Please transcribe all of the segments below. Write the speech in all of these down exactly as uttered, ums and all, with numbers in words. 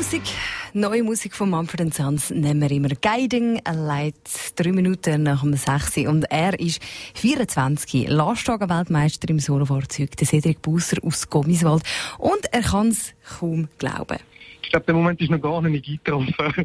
Musik, neue Musik von Mumford and Sons nehmen wir immer. Guiding a Light, drei Minuten nach dem sechs. Und er ist vierundzwanzig, Lastwagen-Weltmeister im Solofahrzeug, der Cedric Busser aus Gommiswald. Und er kann es kaum glauben. Ich glaube, der Moment ist noch gar nicht eingetroffen.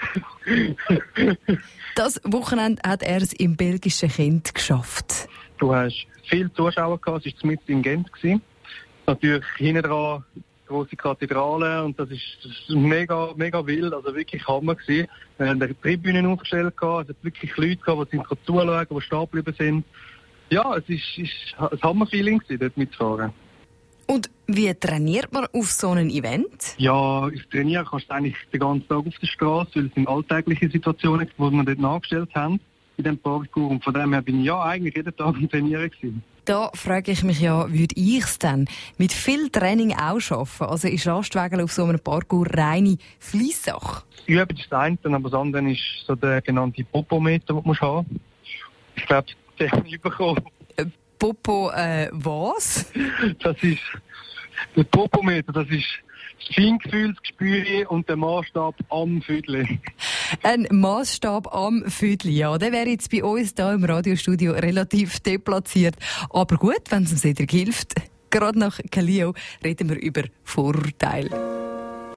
Das Wochenende hat er es im belgischen Kind geschafft. Du hast viele Zuschauer gehabt, es war mitten in Gent. Natürlich hinten dran grosse Kathedrale und das ist, das ist mega, mega wild, also wirklich Hammer gewesen. Wir haben die Tribünen aufgestellt gehabt, es hat wirklich Leute gehabt, die sind zuschauen, die stehen geblieben sind. Ja, es ist, ist ein Hammer-Feeling gewesen, dort mitzufahren. Und wie trainiert man auf so einem Event? Ja, ich trainieren kannst du eigentlich den ganzen Tag auf der Straße, weil es sind alltägliche Situationen, die wir dort nachgestellt haben, in diesem Parkour. Und von dem her bin ich ja eigentlich jeden Tag am Trainieren gewesen. Da frage ich mich ja, würde ich es denn mit viel Training auch schaffen? Also ist Lastwagen auf so einem Parkour reine Fleissache? Üben ist das eine, aber das andere ist so der genannte Popometer, den du haben musst. Ich glaube, den habe ich bekommen. Äh, Popo, äh, was? Das ist der Popometer, das ist das Feingefühl, das Gespür und der Maßstab am Viertel. Ein Maßstab am Viertel, ja. Der wäre jetzt bei uns hier im Radiostudio relativ deplatziert. Aber gut, wenn es dem Cedric hilft. Gerade nach Kalio reden wir über Vorurteile.